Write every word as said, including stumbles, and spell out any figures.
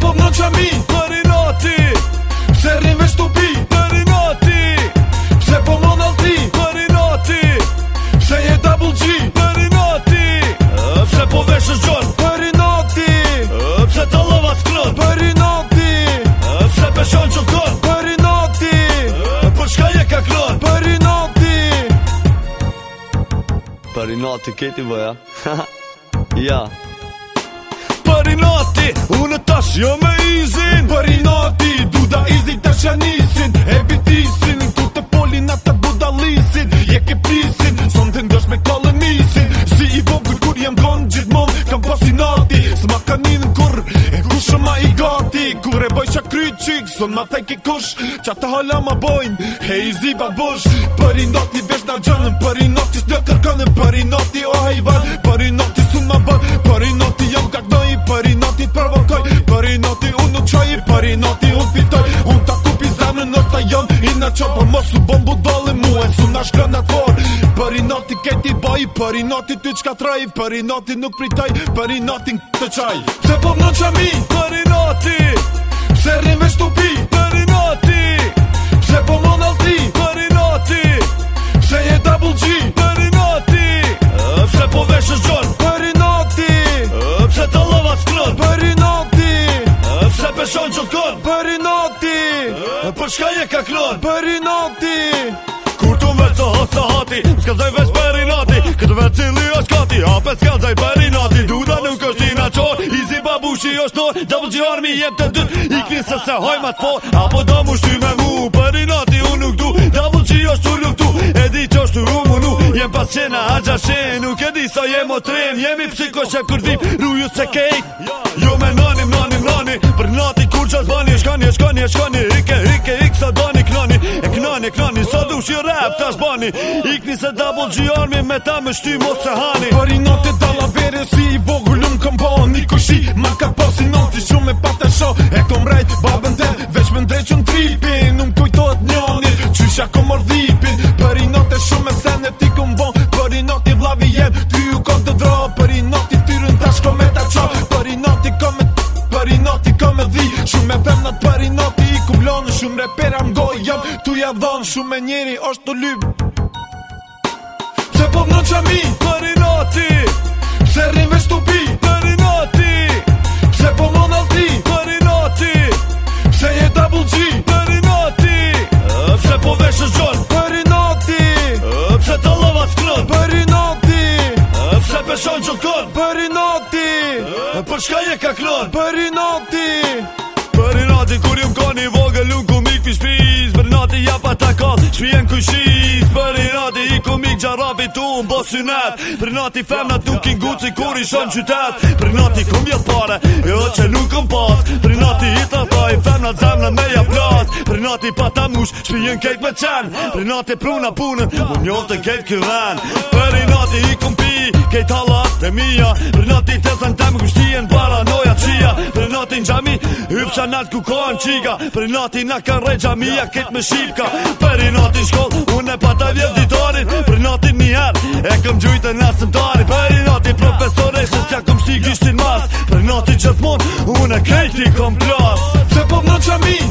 po më qami për i nati, pse rrim veç tupi për i nati, pse po më nalti për i nati, pse je double G për i nati, pse po vesh është gjon për i nati, pse të lova s'klon për i nati, pse peshon që kon për i nati, për shka je ka klon për i nati. Për i nati keti bëja. Ja. Për i nati, unë tash jo me izin, për i nati, du da izin tash janisin, e bitisin, ku të polin ata budalisin, je ke prisin, son të ndosh me kolonisin, si i vogër kur jem kon gjithmon, kam pas i nati, s'ma kanin kur, e kush ma i gati, kur e boj qa kry qik, son ma thej ki kush, qa të hala ma bojnë, he i zi babush, për i nati vesh na gjanën, për i nati s'në kërkanën, për i nati o hajvan, për i nati sun ma bën, për i nati jam kaknoj, për i nati t'provokoj, për i nati unë nuk qoj, për i nati unë fitoj, unë ta kupi zemrën nërta jam, i na qo për mos u bombu dole mu, e su na shkën atë for, për i nati keti baj, për i nati ty qka traj, për i nati nuk pritoj, për i nati në të qaj. Pse po më në qami, për i nati, pse rrim veç tupi, për i nati, pse po më nalti, për i nati, pse je double G, për i nati, pse po vesh është gjon, për i nati, pse të lova s'klon, për i nati, pse peshon që t'kon, për i nati, për shka je ka klon, për i nati. Kur tu me të hosa hati, s'kallzaj veç për i nati, këtë veç cili është kati, ape s'kallzaj për i nati, duda nuk është i na qor, izi babushi është nor, double G armi jep të dyt, i knisë se hoj ma t'for, apo do mu shty me mu, për i nati unë nuk du, double G është tur nuk du, e di që është u mu nu, jem pas qena haqa shen, nuk e di sa jem o tren, jemi psiko shep kur vip, ruju se kejt, jo me nanim, nanim, nani, për nati kur qas bani, shkani, shkani, shkani, ike, ike, ik sa dani, knani, e knani, knani, sa dush i rap, tash bani, ikni se double G armi, me ta me shty mos se hani. Për i nati dalla vere, si i vogullum këm po, një kushi, ma ka posi nati, shumë e pata sho, e kom rajt, babën tem, veç me ndreqën tripin, nuk kujtojt njani, qysha kom mordhipin, për i nati shumë e sene ti kom bon, për i nati vlavi jem, ty ju kom të dro, për i nati tyrën tash kom e ta qo, për i nati kom e për i nati kom e dhi, shumë e femnat për i nati i kumlonë, shumë repera m'goj jam, tu ja dhonë, shumë e njeri është të lyp. Pse po më në qami, për i nati, pse rrim veç tupi, për i nati, pse po më nalti, për i nati, pse je double G, për i nati, pse po vesh është gjon, për i nati, pse të lova s'klon, për i nati, pse peshon që t'kon, për i nati, për shka je ka klon, për i nati. Për i nati kur jëm koni vogël unë ku mik pi shpiz, për i nati ja pa ta kall, shpijen kushiz, për i nati i ku mik gjarabi tu në bo synet, për i nati femnat nuk i nguci kur i shon qytet, për i nati kum jet pare, jo që nuk këm pas, për i nati i ta taj, femnat zemnat me ja plas, për i nati pa ta mush, shpijen kejt me qen, për i nati pruna punën, unë njoh të kejt këven, për i nati i kum pi, kejt halat e mija, për i nati të zën tem kushtien paranoja qia, për i nati në gjami, hypsa nat ku kohen qika, për i nati na ka rej gjamia ket me shipka, për i nati shkoll, unë e pata vjet ditarin, për i nati njëher, e këm gjujtë në asëmtari, për i nati profesore, se s'ka këm shti gishtin mas, për i nati gjithmon, unë e kejti kom plas. Se po më në qami,